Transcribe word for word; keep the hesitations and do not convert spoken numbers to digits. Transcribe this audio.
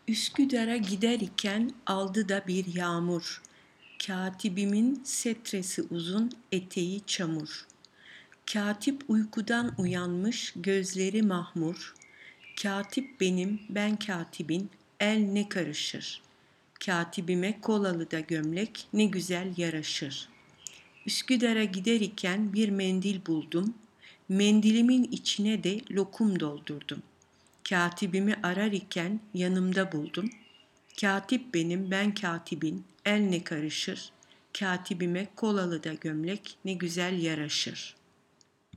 Üsküdar'a gider iken aldı da bir yağmur. Katibimin setresi uzun, eteği çamur. Katip uykudan uyanmış, gözleri mahmur. Katip benim, ben katibin, el ne karışır. Katibime kolalı da gömlek ne güzel yaraşır. Üsküdar'a gider iken bir mendil buldum. Mendilimin içine de lokum doldurdum. Katibimi arar iken yanımda buldum. Katip benim, ben katibin, el ne karışır. Katibime kolalı da gömlek ne güzel yaraşır.